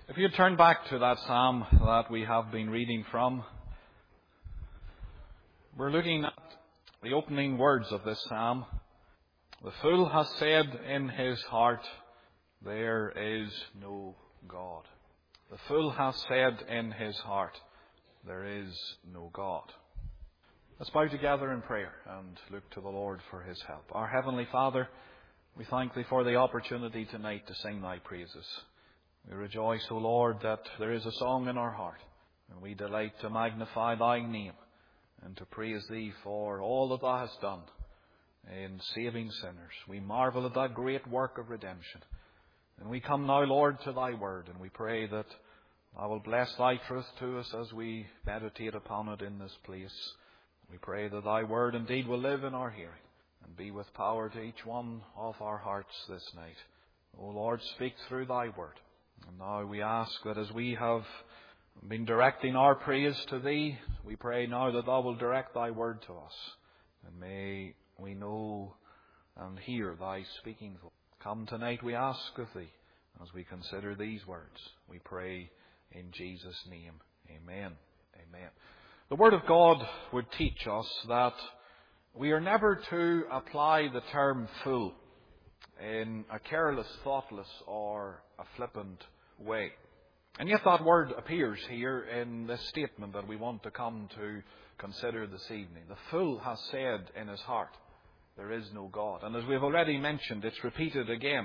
If you turn back to that psalm that we have been reading from, we're looking at the opening words of this psalm. The fool has said in his heart, there is no God. The fool has said in his heart, there is no God. Let's bow together in prayer and look to the Lord for His help. Our Heavenly Father, we thank Thee for the opportunity tonight to sing Thy praises. We rejoice, O Lord, that there is a song in our heart, and we delight to magnify Thy name and to praise Thee for all that Thou hast done in saving sinners. We marvel at that great work of redemption. And we come now, Lord, to Thy word, and we pray that Thou will bless Thy truth to us as we meditate upon it in this place. We pray that Thy word indeed will live in our hearing and be with power to each one of our hearts this night. O Lord, speak through Thy word. And now we ask that as we have been directing our praise to Thee, we pray now that Thou will direct Thy word to us. And may we know and hear Thy speaking voice. Come tonight, we ask of Thee, as we consider these words. We pray in Jesus' name. Amen. Amen. The Word of God would teach us that we are never to apply the term fool in a careless, thoughtless, or a flippant way. And yet that word appears here in this statement that we want to come to consider this evening. The fool has said in his heart, there is no God. And as we've already mentioned, it's repeated again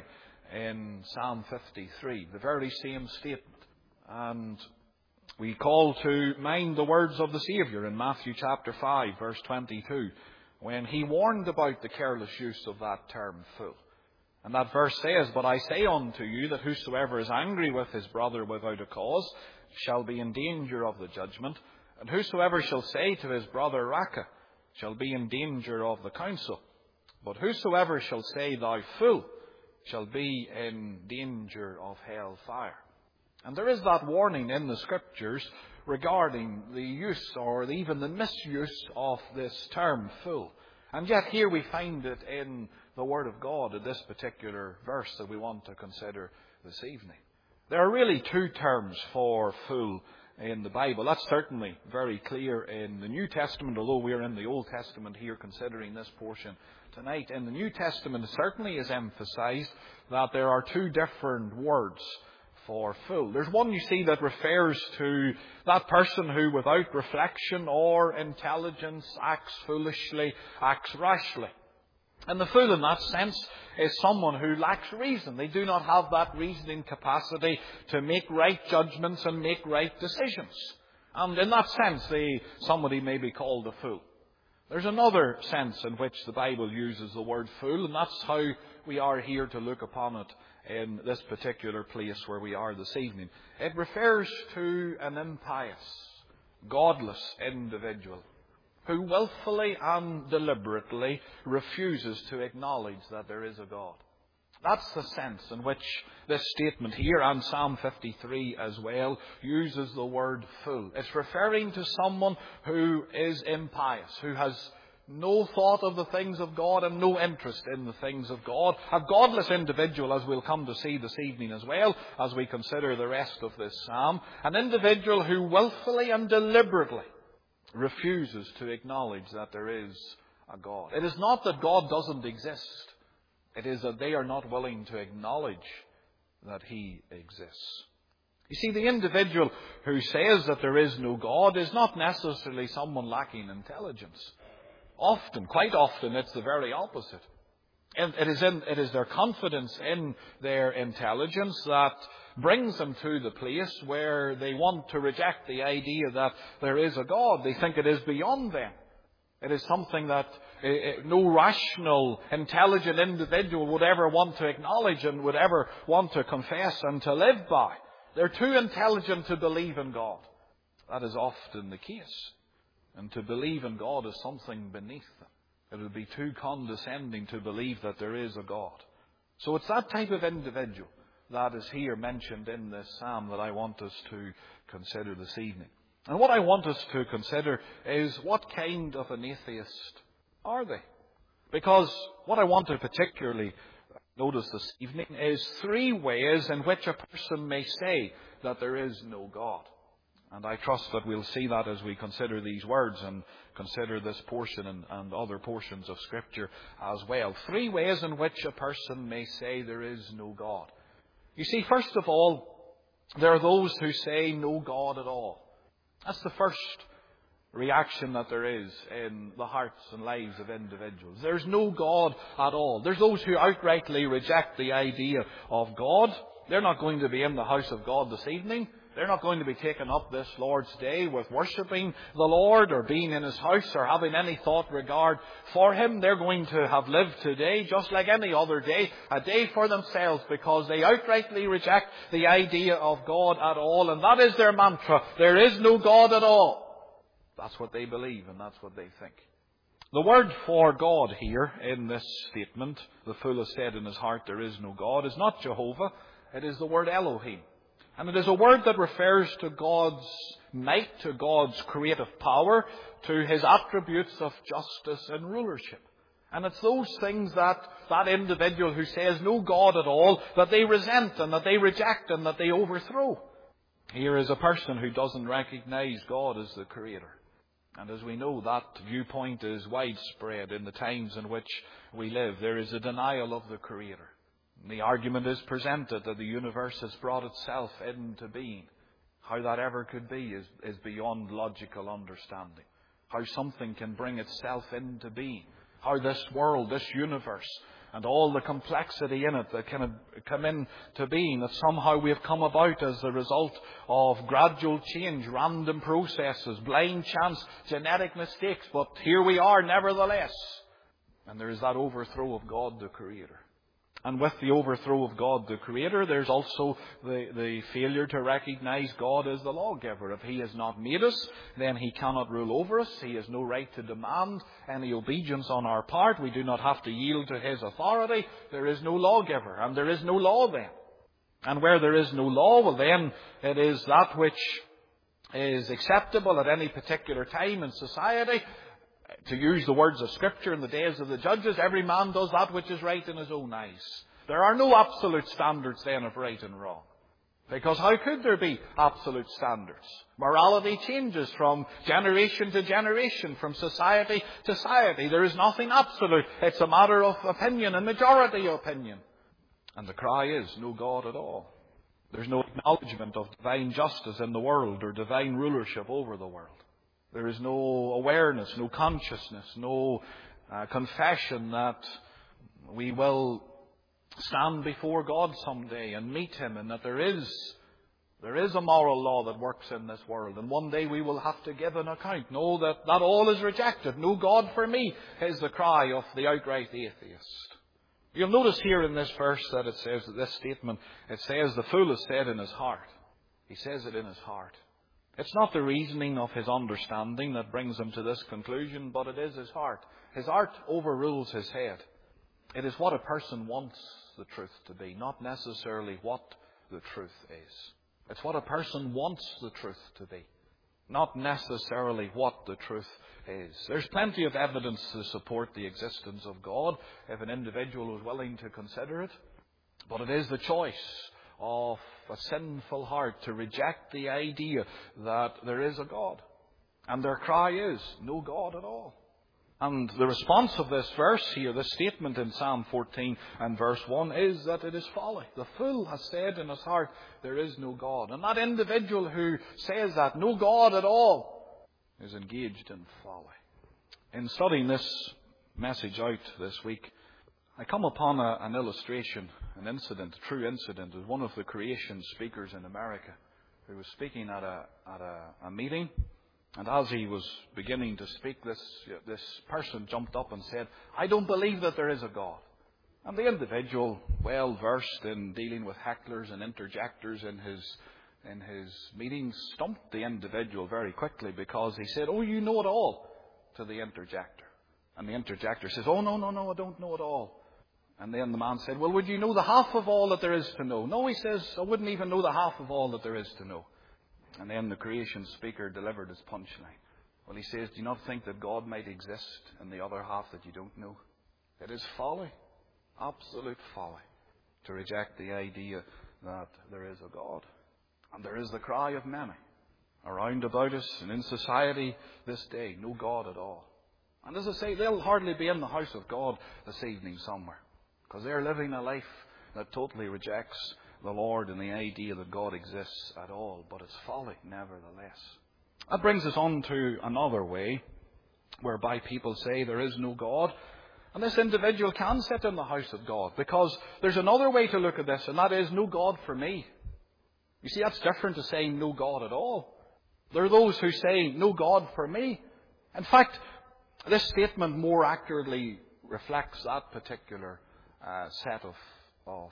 in Psalm 53, the very same statement. And we call to mind the words of the Saviour in Matthew chapter 5, verse 22, when He warned about the careless use of that term fool. And that verse says, but I say unto you that whosoever is angry with his brother without a cause shall be in danger of the judgment, and whosoever shall say to his brother Raca shall be in danger of the council. But whosoever shall say thou fool shall be in danger of hell fire. And there is that warning in the Scriptures regarding the use or even the misuse of this term fool. And yet here we find it in the Word of God in this particular verse that we want to consider this evening. There are really two terms for fool in the Bible. That's certainly very clear in the New Testament, although we're in the Old Testament here considering this portion tonight. In the New Testament, it certainly is emphasized that there are two different words for fool. There's one, you see, that refers to that person who without reflection or intelligence acts foolishly, acts rashly. And the fool in that sense is someone who lacks reason. They do not have that reasoning capacity to make right judgments and make right decisions. And in that sense, somebody may be called a fool. There's another sense in which the Bible uses the word fool, and that's how we are here to look upon it in this particular place where we are this evening. It refers to an impious, godless individual who willfully and deliberately refuses to acknowledge that there is a God. That's the sense in which this statement here, and Psalm 53 as well, uses the word fool. It's referring to someone who is impious, who has no thought of the things of God and no interest in the things of God. A godless individual, as we'll come to see this evening as well, as we consider the rest of this psalm. An individual who willfully and deliberately refuses to acknowledge that there is a God. It is not that God doesn't exist. It is that they are not willing to acknowledge that He exists. You see, the individual who says that there is no God is not necessarily someone lacking intelligence. Often, quite often, it's the very opposite. And it is their confidence in their intelligence that brings them to the place where they want to reject the idea that there is a God. They think it is beyond them. It is something that no rational, intelligent individual would ever want to acknowledge and would ever want to confess and to live by. They're too intelligent to believe in God. That is often the case. And to believe in God is something beneath them. It would be too condescending to believe that there is a God. So it's that type of individual that is here mentioned in this psalm that I want us to consider this evening. And what I want us to consider is what kind of an atheist are they? Because what I want to particularly notice this evening, is 3 ways in which a person may say that there is no God. And I trust that we'll see that as we consider these words and consider this portion and other portions of Scripture as well. 3 ways in which a person may say there is no God. You see, first of all, there are those who say no God at all. That's the first reaction that there is in the hearts and lives of individuals. There's no God at all. There's those who outrightly reject the idea of God. They're not going to be in the house of God this evening. They're not going to be taken up this Lord's Day with worshipping the Lord or being in His house or having any thought regard for Him. They're going to have lived today just like any other day, a day for themselves, because they outrightly reject the idea of God at all. And that is their mantra. There is no God at all. That's what they believe and that's what they think. The word for God here in this statement, the fool has said in his heart there is no God, is not Jehovah. It is the word Elohim. And it is a word that refers to God's might, to God's creative power, to His attributes of justice and rulership. And it's those things that individual who says no God at all, that they resent and that they reject and that they overthrow. Here is a person who doesn't recognize God as the Creator. And as we know, that viewpoint is widespread in the times in which we live. There is a denial of the Creator. The argument is presented that the universe has brought itself into being. How that ever could be is beyond logical understanding. How something can bring itself into being. How this world, this universe, and all the complexity in it that can come into being, that somehow we have come about as the result of gradual change, random processes, blind chance, genetic mistakes. But here we are nevertheless. And there is that overthrow of God the Creator. And with the overthrow of God the Creator, there's also the failure to recognize God as the lawgiver. If He has not made us, then He cannot rule over us. He has no right to demand any obedience on our part. We do not have to yield to His authority. There is no lawgiver, and there is no law then. And where there is no law, well then it is that which is acceptable at any particular time in society. To use the words of Scripture in the days of the judges, every man does that which is right in his own eyes. There are no absolute standards then of right and wrong. Because how could there be absolute standards? Morality changes from generation to generation, from society to society. There is nothing absolute. It's a matter of opinion and majority opinion. And the cry is, no God at all. There's no acknowledgement of divine justice in the world or divine rulership over the world. There is no awareness, no consciousness, no confession that we will stand before God someday and meet Him, and that there is a moral law that works in this world, and one day we will have to give an account. No, that all is rejected. No God for me is the cry of the outright atheist. You'll notice here in this verse that it says, that this statement, it says the fool has said in his heart. He says it in his heart. It's not the reasoning of his understanding that brings him to this conclusion, but it is his heart. His heart overrules his head. It is what a person wants the truth to be, not necessarily what the truth is. It's what a person wants the truth to be, not necessarily what the truth is. There's plenty of evidence to support the existence of God if an individual is willing to consider it. But it is the choice of a sinful heart to reject the idea that there is a God. And their cry is, no God at all. And the response of this verse here, this statement in Psalm 14 and verse 1, is that it is folly. The fool has said in his heart, there is no God. And that individual who says that, no God at all, is engaged in folly. In studying this message out this week, I come upon an illustration, an incident, a true incident, of one of the creation speakers in America who was speaking at a meeting. And as he was beginning to speak, this person jumped up and said, I don't believe that there is a God. And the individual, well versed in dealing with hecklers and interjectors in his meetings, stumped the individual very quickly, because he said, oh, you know it all, to the interjector. And the interjector says, oh, no, I don't know it all. And then the man said, well, would you know the half of all that there is to know? No, he says, I wouldn't even know the half of all that there is to know. And then the creation speaker delivered his punchline. Well, he says, do you not think that God might exist in the other half that you don't know? It is folly. Absolute folly to reject the idea that there is a God. And there is the cry of many around about us and in society this day, no God at all. And as I say, they'll hardly be in the house of God this evening somewhere, because they're living a life that totally rejects the Lord and the idea that God exists at all. But it's folly, nevertheless. That brings us on to another way whereby people say there is no God. And this individual can sit in the house of God, because there's another way to look at this, and that is no God for me. You see, that's different to saying no God at all. There are those who say no God for me. In fact, this statement more accurately reflects that particular set of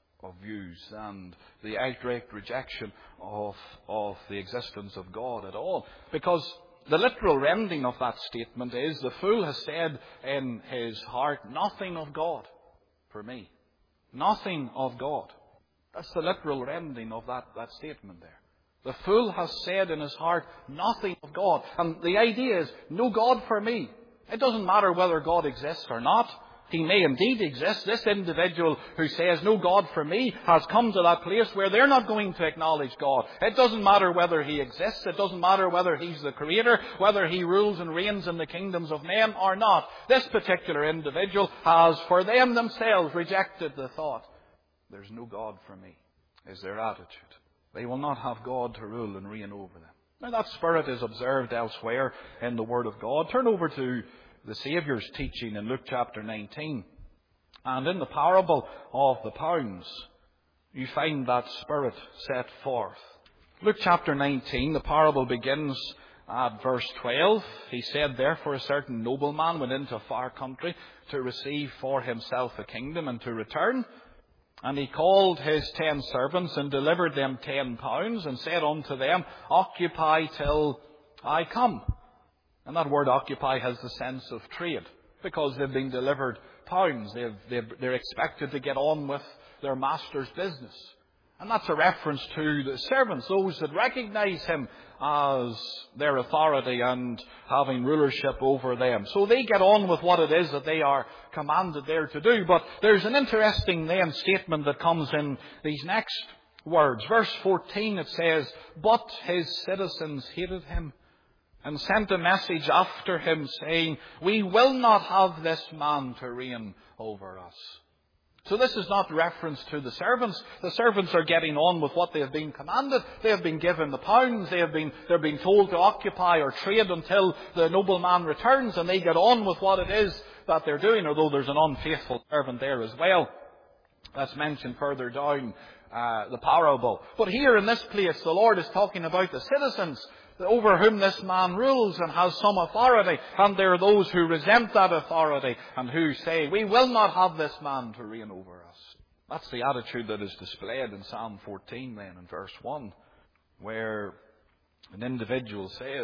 views and the outright rejection of the existence of God at all. Because the literal rendering of that statement is, the fool has said in his heart, nothing of God for me. Nothing of God. That's the literal rendering of that statement there. The fool has said in his heart, nothing of God. And the idea is, no God for me. It doesn't matter whether God exists or not. He may indeed exist. This individual who says, no God for me, has come to that place where they're not going to acknowledge God. It doesn't matter whether He exists. It doesn't matter whether He's the Creator, whether He rules and reigns in the kingdoms of men or not. This particular individual has, for them themselves, rejected the thought, there's no God for me, is their attitude. They will not have God to rule and reign over them. Now that spirit is observed elsewhere in the Word of God. Turn over to the Saviour's teaching in Luke chapter 19. And in the parable of the pounds, you find that spirit set forth. Luke chapter 19, the parable begins at verse 12. He said, therefore a certain nobleman went into a far country to receive for himself a kingdom and to return. And he called his 10 servants and delivered them 10 pounds and said unto them, occupy till I come. And that word occupy has the sense of trade, because they've been delivered pounds. They're expected to get on with their master's business. And that's a reference to the servants, those that recognize him as their authority and having rulership over them. So they get on with what it is that they are commanded there to do. But there's an interesting then statement that comes in these next words. Verse 14, it says, but his citizens hated him and sent a message after him, saying, we will not have this man to reign over us. So this is not reference to the servants. The servants are getting on with what they have been commanded. They have been given the pounds. They're being told to occupy or trade until the nobleman returns, and they get on with what it is that they're doing, although there's an unfaithful servant there as well. That's mentioned further down the parable. But here in this place, the Lord is talking about the citizens over whom this man rules and has some authority. And there are those who resent that authority and who say, we will not have this man to reign over us. That's the attitude that is displayed in Psalm 14 then in verse 1, where an individual says,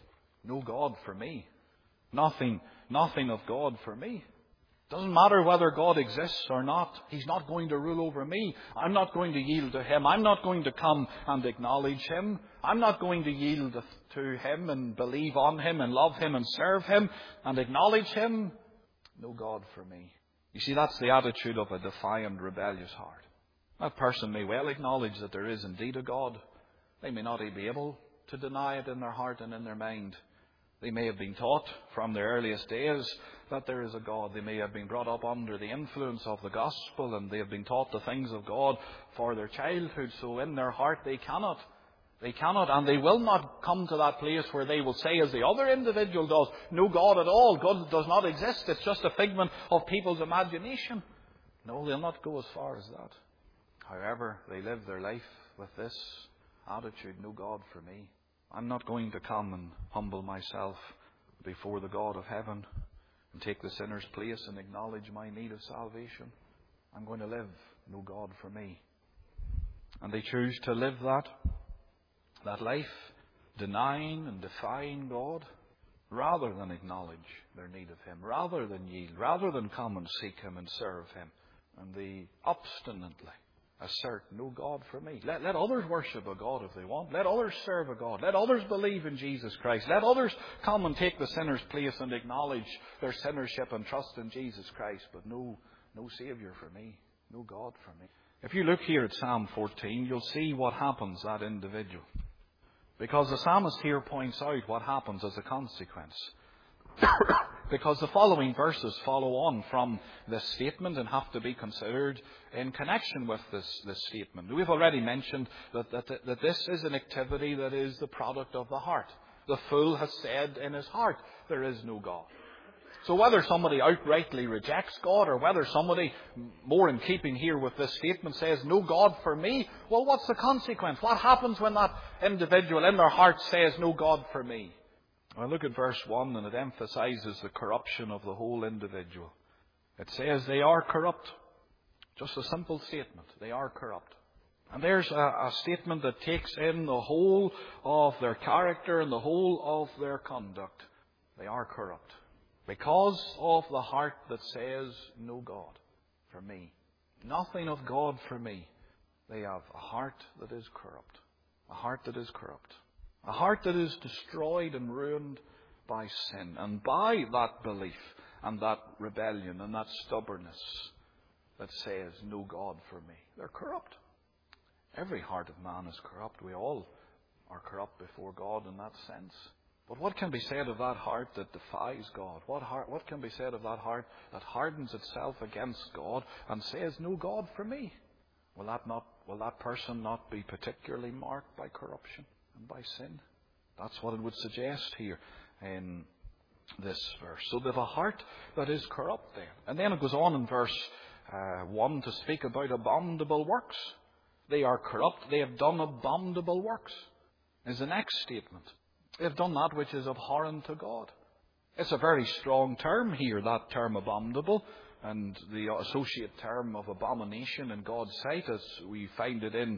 no God for me. Nothing of God for me. Doesn't matter whether God exists or not. He's not going to rule over me. I'm not going to yield to Him. I'm not going to come and acknowledge Him. I'm not going to yield to Him and believe on Him and love Him and serve Him and acknowledge Him. No God for me. You see, that's the attitude of a defiant, rebellious heart. That person may well acknowledge that there is indeed a God. They may not be able to deny it in their heart and in their mind. They may have been taught from their earliest days that there is a God. They may have been brought up under the influence of the gospel, and they have been taught the things of God for their childhood. So in their heart they cannot, and they will not come to that place where they will say, as the other individual does, no God at all. God does not exist. It's just a figment of people's imagination. No, they'll not go as far as that. However, they live their life with this attitude, no God for me. I'm not going to come and humble myself before the God of heaven and take the sinner's place and acknowledge my need of salvation. I'm going to live no God for me. And they choose to live that life, denying and defying God, rather than acknowledge their need of Him, rather than yield, rather than come and seek Him and serve Him. And they obstinately assert, no God for me. Let others worship a God if they want. Let others serve a God. Let others believe in Jesus Christ. Let others come and take the sinner's place and acknowledge their sinnership and trust in Jesus Christ. But no No Saviour for me. No God for me. If you look here at Psalm 14, you'll see what happens to that individual. Because the psalmist here points out what happens as a consequence. Because the following verses follow on from this statement and have to be considered in connection with this statement. We've already mentioned that this is an activity that is the product of the heart. The fool has said in his heart, there is no God. So whether somebody outrightly rejects God or whether somebody, more in keeping here with this statement, says, no God for me, well, what's the consequence? What happens when that individual in their heart says, no God for me? Well, look at verse 1, and it emphasizes the corruption of the whole individual. It says they are corrupt. Just a simple statement. They are corrupt. And there's a statement that takes in the whole of their character and the whole of their conduct. They are corrupt. Because of the heart that says, no God for me. Nothing of God for me. They have a heart that is corrupt. A heart that is corrupt. A heart that is destroyed and ruined by sin. And by that belief and that rebellion and that stubbornness that says, no God for me. They're corrupt. Every heart of man is corrupt. We all are corrupt before God in that sense. But what can be said of that heart that defies God? What can be said of that heart that hardens itself against God and says, no God for me? Will that person not be particularly marked by corruption and by sin? That's what it would suggest here in this verse. So they have a heart that is corrupt then. And then it goes on in verse 1 to speak about abominable works. They are corrupt. They have done abominable works, is the next statement. They have done that which is abhorrent to God. It's a very strong term here, that term abominable, and the associate term of abomination in God's sight, as we find it in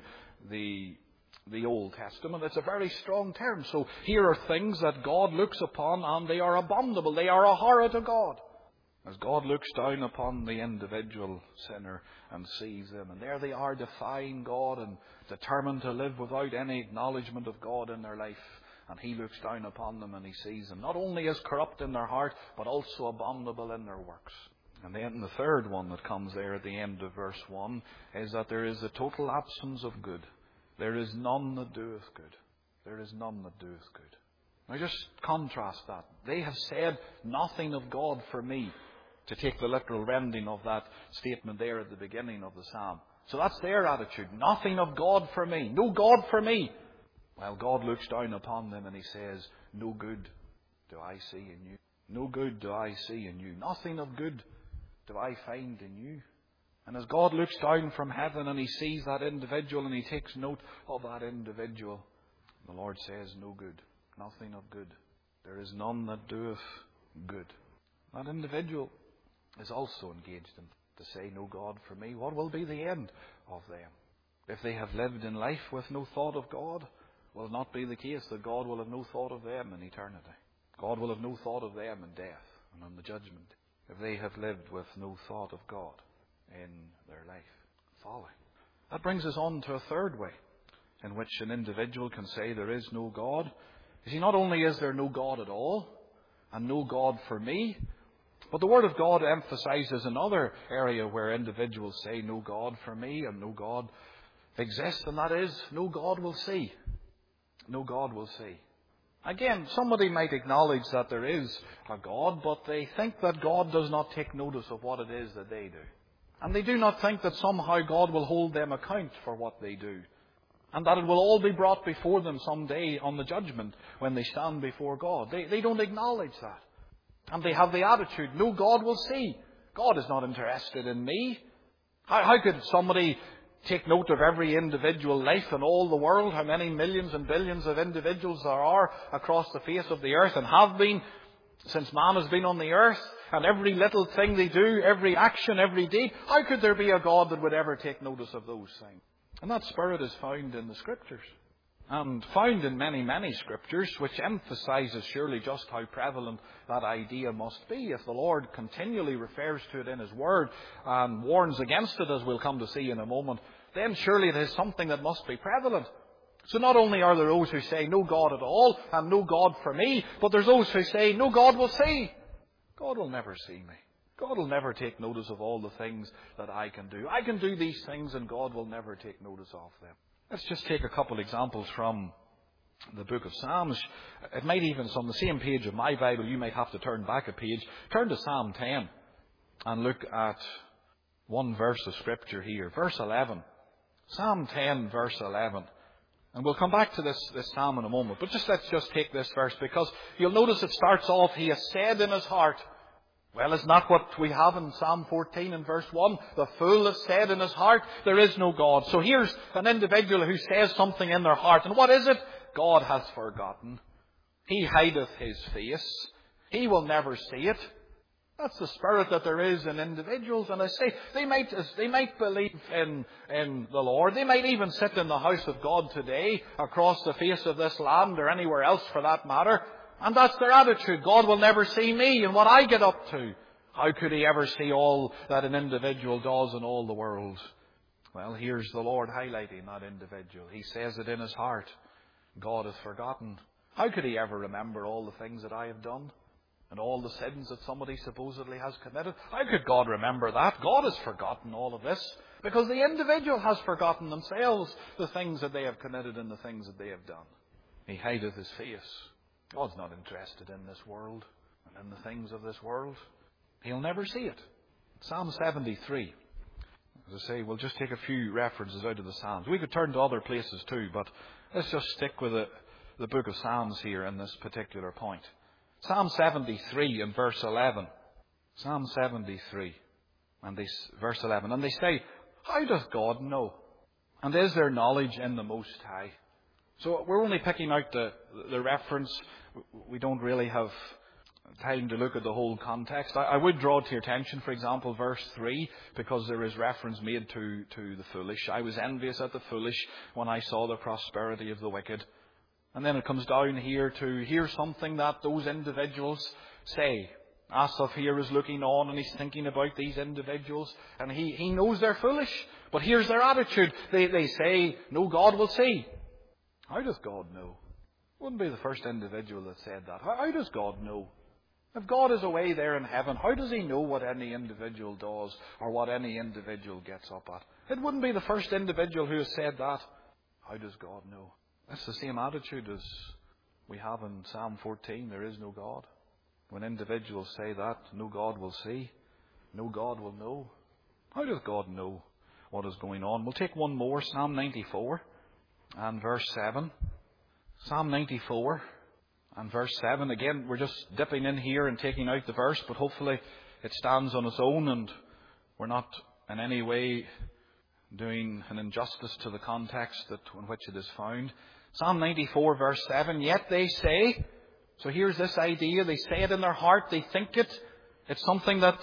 the Old Testament. It's a very strong term. So here are things that God looks upon, and they are abominable. They are a horror to God. As God looks down upon the individual sinner and sees them, and there they are defying God and determined to live without any acknowledgement of God in their life. And He looks down upon them and He sees them not only as corrupt in their heart, but also abominable in their works. And then the third one that comes there at the end of verse 1 is that there is a total absence of good. There is none that doeth good. There is none that doeth good. Now just contrast that. They have said nothing of God for me, to take the literal rendering of that statement there at the beginning of the psalm. So that's their attitude. Nothing of God for me. No God for me. Well, God looks down upon them and He says, no good do I see in you. No good do I see in you. Nothing of good do I find in you. And as God looks down from heaven and He sees that individual and He takes note of that individual, the Lord says, no good. Nothing of good. There is none that doeth good. That individual is also engaged in to say, no God for me. What will be the end of them? If they have lived in life with no thought of God, will it not be the case that God will have no thought of them in eternity? God will have no thought of them in death and on the judgment, if they have lived with no thought of God in their life. Folly. That brings us on to a third way in which an individual can say there is no God. You see, not only is there no God at all, and no God for me, but the Word of God emphasizes another area where individuals say no God for me and no God exists, and that is no God will see. No God will see. Again, somebody might acknowledge that there is a God, but they think that God does not take notice of what it is that they do. And they do not think that somehow God will hold them account for what they do. And that it will all be brought before them someday on the judgment when they stand before God. They don't acknowledge that. And they have the attitude, no God will see. God is not interested in me. How could somebody take note of every individual life in all the world, how many millions and billions of individuals there are across the face of the earth and have been since man has been on the earth, and every little thing they do, every action, every deed? How could there be a God that would ever take notice of those things? And that spirit is found in the Scriptures, and found in many, many Scriptures, which emphasizes surely just how prevalent that idea must be. If the Lord continually refers to it in His Word and warns against it, as we'll come to see in a moment, then surely it is something that must be prevalent. So not only are there those who say no God at all and no God for me, but there's those who say no God will see. God will never see me. God will never take notice of all the things that I can do. I can do these things and God will never take notice of them. Let's just take a couple examples from the book of Psalms. It might even, it's on the same page of my Bible, you might have to turn back a page. Turn to Psalm 10 and look at one verse of Scripture here. Verse 11. Psalm 10, verse 11. And we'll come back to this psalm in a moment. But let's just take this verse, because you'll notice it starts off, he has said in his heart. Well, isn't that what we have in Psalm 14 and verse 1? The fool has said in his heart, there is no God. So here's an individual who says something in their heart. And what is it? God has forgotten. He hideth his face. He will never see it. That's the spirit that there is in individuals. And I say, they might believe in the Lord. They might even sit in the house of God today, across the face of this land, or anywhere else for that matter. And that's their attitude. God will never see me and what I get up to. How could he ever see all that an individual does in all the world? Well, here's the Lord highlighting that individual. He says it in his heart. God has forgotten. How could he ever remember all the things that I have done? And all the sins that somebody supposedly has committed? How could God remember that? God has forgotten all of this. Because the individual has forgotten themselves the things that they have committed and the things that they have done. He hideth his face. God's not interested in this world and in the things of this world. He'll never see it. Psalm 73. As I say, we'll just take a few references out of the Psalms. We could turn to other places too, but let's just stick with the book of Psalms here in this particular point. Psalm 73 and verse 11. Psalm 73 and verse 11. And they say, how doth God know? And is there knowledge in the Most High? So we're only picking out the reference. We don't really have time to look at the whole context. I would draw to your attention, for example, verse 3, because there is reference made to the foolish. I was envious at the foolish when I saw the prosperity of the wicked. And then it comes down here to hear something that those individuals say. Asaph here is looking on and he's thinking about these individuals. And he knows they're foolish. But here's their attitude. They say, no, God will see. How does God know? Wouldn't be the first individual that said that. How does God know? If God is away there in heaven, how does he know what any individual does or what any individual gets up at? It wouldn't be the first individual who has said that. How does God know? That's the same attitude as we have in Psalm 14. There is no God. When individuals say that, no God will see. No God will know. How does God know what is going on? We'll take one more. Psalm 94 and verse 7. Psalm 94 and verse 7. Again, we're just dipping in here and taking out the verse, but hopefully it stands on its own and we're not in any way doing an injustice to the context in which it is found. Psalm 94 verse 7. Yet they say, so here's this idea, they say it in their heart, they think it. It's something that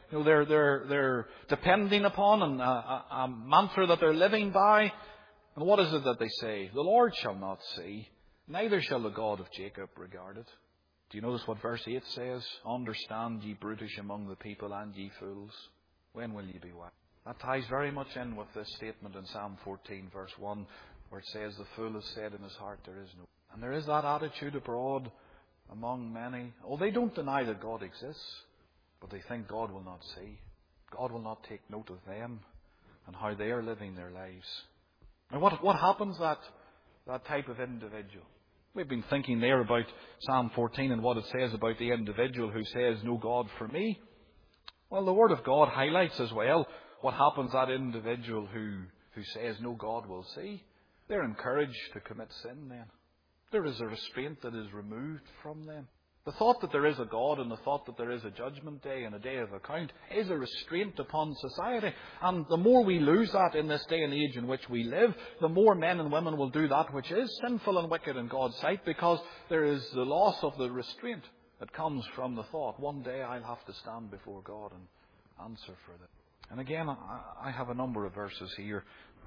they're depending upon and a mantra that they're living by. And what is it that they say? The Lord shall not see, neither shall the God of Jacob regard it. Do you notice what verse 8 says? Understand, ye brutish among the people, and ye fools. When will ye be wise? That ties very much in with this statement in Psalm 14 verse 1, where it says, the fool has said in his heart, there is no. And there is that attitude abroad among many. Oh, they don't deny that God exists, but they think God will not see. God will not take note of them and how they are living their lives. Now what happens that type of individual? We've been thinking there about Psalm 14 and what it says about the individual who says, no God for me. Well, the Word of God highlights as well what happens that individual who says, no God will see. They're encouraged to commit sin then. There is a restraint that is removed from them. The thought that there is a God and the thought that there is a judgment day and a day of account is a restraint upon society. And the more we lose that in this day and age in which we live, the more men and women will do that which is sinful and wicked in God's sight, because there is the loss of the restraint that comes from the thought, one day I'll have to stand before God and answer for that. And again, I have a number of verses here.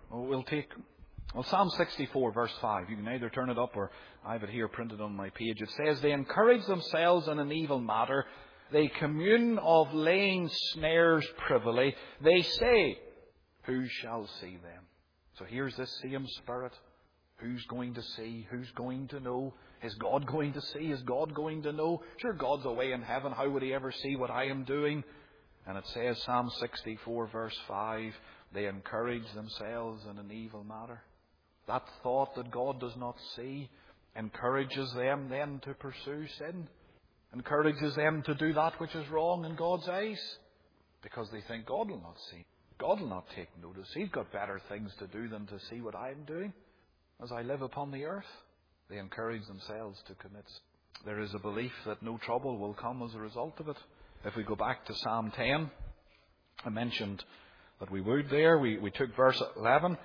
Psalm 64 verse 5. You can either turn it up or I have it here printed on my page. It says, they encourage themselves in an evil matter. They commune of laying snares privily. They say, who shall see them? So here's this same spirit. Who's going to see? Who's going to know? Is God going to see? Is God going to know? Sure, God's away in heaven. How would he ever see what I am doing? And it says, Psalm 64 verse 5, they encourage themselves in an evil matter. That thought that God does not see encourages them then to pursue sin. Encourages them to do that which is wrong in God's eyes. Because they think God will not see. God will not take notice. He's got better things to do than to see what I'm doing as I live upon the earth. They encourage themselves to commit sin. There is a belief that no trouble will come as a result of it. If we go back to Psalm 10, I mentioned that we would there. We took verse 11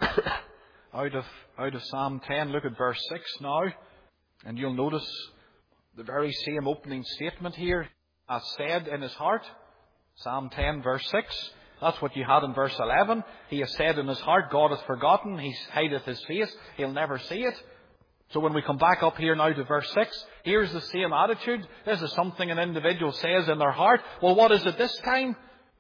out of Psalm 10. Look at verse 6 now. And you'll notice the very same opening statement here. As said in his heart. Psalm 10 verse 6. That's what you had in verse 11. He has said in his heart, God hath forgotten. He hideth his face. He'll never see it. So when we come back up here now to verse 6, here's the same attitude. This is something an individual says in their heart. Well, what is it this time?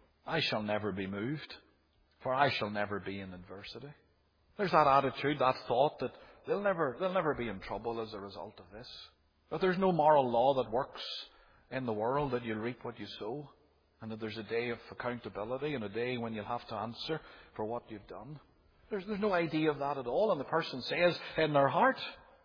I shall never be moved, for I shall never be in adversity. There's that attitude, that thought that they'll never be in trouble as a result of this. That there's no moral law that works in the world, that you'll reap what you sow, and that there's a day of accountability and a day when you'll have to answer for what you've done. There's no idea of that at all. And the person says in their heart,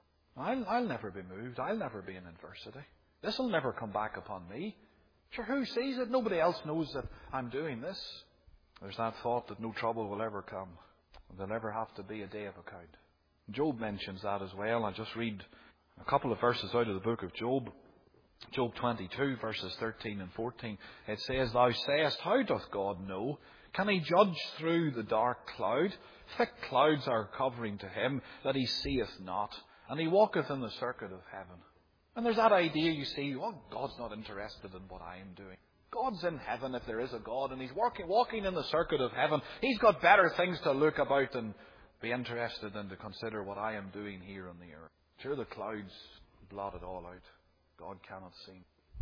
I'll never be moved. I'll never be in adversity. This will never come back upon me. Sure, who sees it? Nobody else knows that I'm doing this. There's that thought that no trouble will ever come. There'll never have to be a day of account. Job mentions that as well. I'll just read a couple of verses out of the book of Job. Job 22 verses 13 and 14. It says, Thou sayest, how doth God know? Can he judge through the dark cloud? Thick clouds are covering to him that he seeth not. And he walketh in the circuit of heaven. And there's that idea, you see, well, God's not interested in what I am doing. God's in heaven if there is a God, and he's walking in the circuit of heaven. He's got better things to look about and be interested in to consider what I am doing here on the earth. Sure, the clouds blot it all out. God cannot see.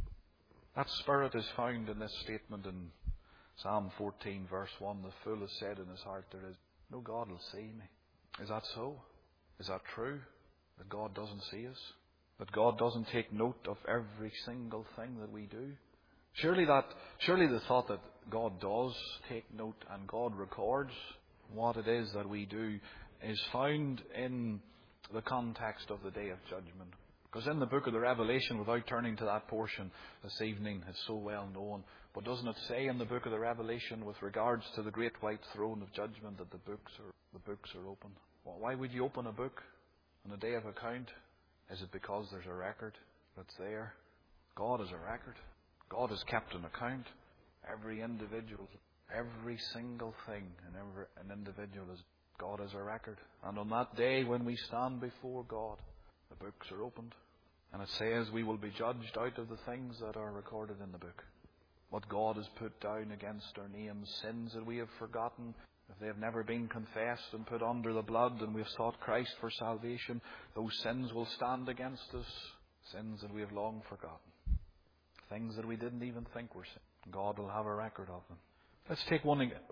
That spirit is found in this statement in Psalm 14 verse 1. The fool has said in his heart, there is no God will see me. Is that so? Is that true? That God doesn't see us? That God doesn't take note of every single thing that we do? Surely the thought that God does take note and God records what it is that we do is found in the context of the day of judgment. Because in the book of the Revelation, without turning to that portion this evening, it's so well known, but doesn't it say in the book of the Revelation with regards to the great white throne of judgment that the books are open? Well, why would you open a book on a day of account? Is it because there's a record that's there? God is a record. God has kept an account. Every individual, every single thing in an individual is God is a record. And on that day when we stand before God, the books are opened. And it says we will be judged out of the things that are recorded in the book. What God has put down against our names, sins that we have forgotten, if they have never been confessed and put under the blood and we have sought Christ for salvation, those sins will stand against us. Sins that we have long forgotten. Things that we didn't even think were sin. God will have a record of them. Let's take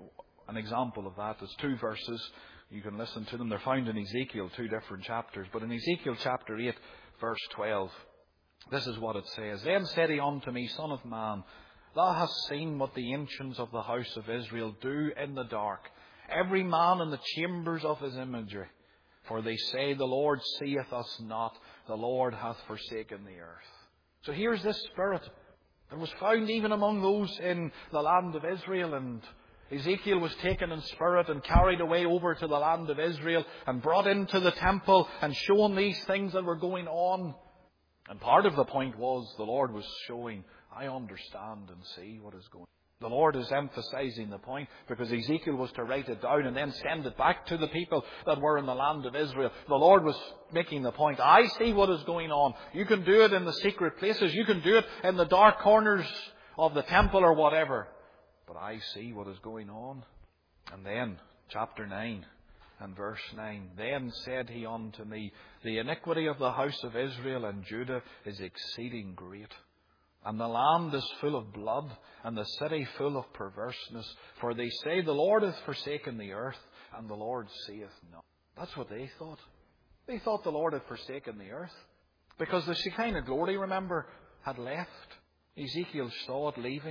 an example of that. There's two verses. You can listen to them. They're found in Ezekiel, 2 different chapters. But in Ezekiel chapter 8, verse 12, this is what it says. Then said he unto me, Son of man, thou hast seen what the ancients of the house of Israel do in the dark, every man in the chambers of his imagery. For they say, the Lord seeth us not, the Lord hath forsaken the earth. So here's this spirit that was found even among those in the land of Israel, and Ezekiel was taken in spirit and carried away over to the land of Israel and brought into the temple and shown these things that were going on. And part of the point was the Lord was showing, I understand and see what is going on. The Lord is emphasizing the point because Ezekiel was to write it down and then send it back to the people that were in the land of Israel. The Lord was making the point, I see what is going on. You can do it in the secret places. You can do it in the dark corners of the temple or whatever. But I see what is going on. And then, chapter 9 and verse 9. Then said he unto me, the iniquity of the house of Israel and Judah is exceeding great. And the land is full of blood, and the city full of perverseness. For they say, the Lord hath forsaken the earth, and the Lord seeth not. That's what they thought. They thought the Lord had forsaken the earth. Because the Shekinah glory, remember, had left. Ezekiel saw it leaving.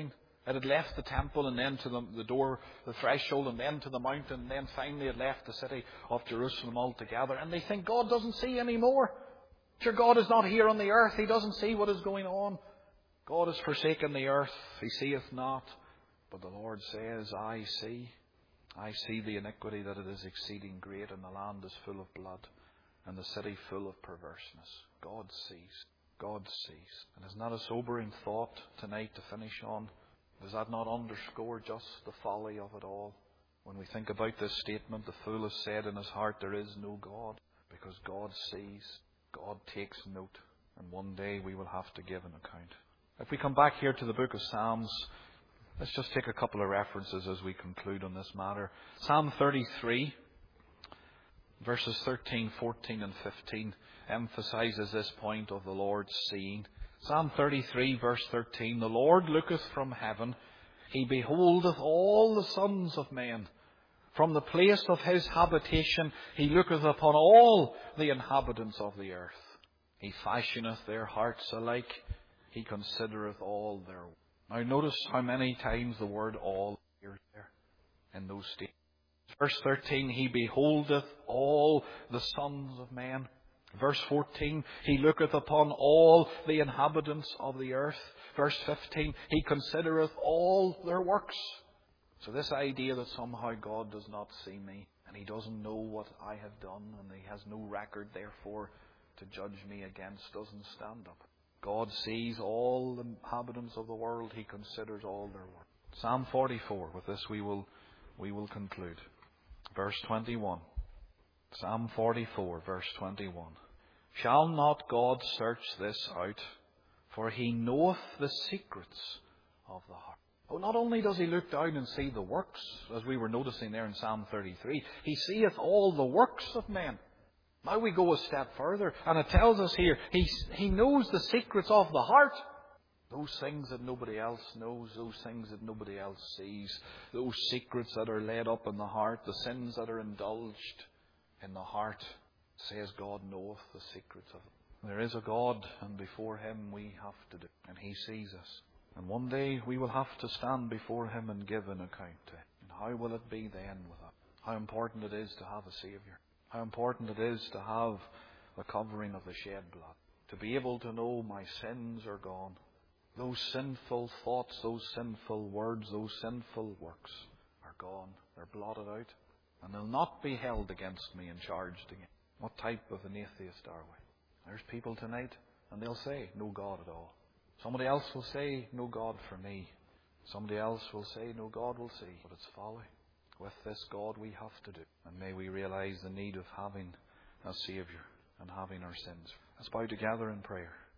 It had left the temple and then to the door, the threshold, and then to the mountain, and then finally it left the city of Jerusalem altogether. And they think God doesn't see anymore. Sure, God is not here on the earth. He doesn't see what is going on. God has forsaken the earth. He seeth not. But the Lord says, I see. I see the iniquity, that it is exceeding great, and the land is full of blood, and the city full of perverseness. God sees. God sees. And isn't that a sobering thought tonight to finish on? Does that not underscore just the folly of it all? When we think about this statement, the fool has said in his heart, there is no God. Because God sees, God takes note, and one day we will have to give an account. If we come back here to the book of Psalms, let's just take a couple of references as we conclude on this matter. Psalm 33, verses 13, 14 and 15 emphasizes this point of the Lord seeing. Psalm 33, verse 13, the Lord looketh from heaven, He beholdeth all the sons of men. From the place of His habitation He looketh upon all the inhabitants of the earth. He fashioneth their hearts alike. He considereth all their. Now notice how many times the word all appears there in those statements. Verse 13, He beholdeth all the sons of men. Verse 14, He looketh upon all the inhabitants of the earth. Verse 15, He considereth all their works. So this idea that somehow God does not see me, and He doesn't know what I have done, and He has no record, therefore, to judge me against, doesn't stand up. God sees all the inhabitants of the world. He considers all their work. Psalm 44. With this we will conclude. Verse 21. Psalm 44, verse 21. Shall not God search this out? For He knoweth the secrets of the heart. Oh, not only does He look down and see the works, as we were noticing there in Psalm 33, He seeth all the works of men. Now we go a step further, and it tells us here, He knows the secrets of the heart. Those things that nobody else knows, those things that nobody else sees, those secrets that are laid up in the heart, the sins that are indulged in the heart, says God knoweth the secrets of it. There is a God, and before Him we have to do, and He sees us. And one day we will have to stand before Him and give an account to Him. And how will it be then with us? How important it is to have a Saviour. How important it is to have the covering of the shed blood. To be able to know my sins are gone. Those sinful thoughts, those sinful words, those sinful works are gone. They're blotted out. And they'll not be held against me and charged again. What type of an atheist are we? There's people tonight, and they'll say, no God at all. Somebody else will say, no God for me. Somebody else will say, no God will see. But it's folly. With this God we have to do. And may we realize the need of having a Saviour and having our sins. Let's bow together in prayer.